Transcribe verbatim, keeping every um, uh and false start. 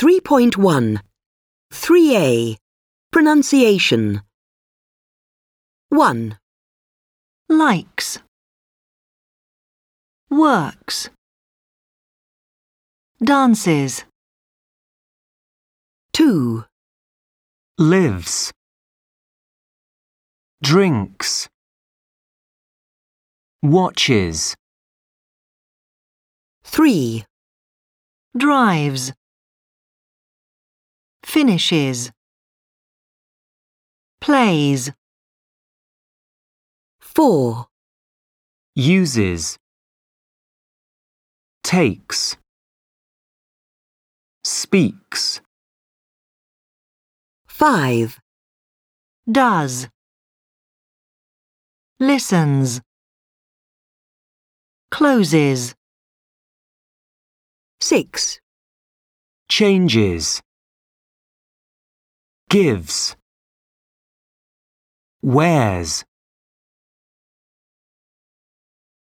three point one. three A. Pronunciation. one. Likes. Works. Dances. two. Lives. Drinks. Watches. three. Drives. Finishes. Plays. four. Uses. Takes. Speaks. five. Does. Listens. Closes. six. Changes. Gives. Wears.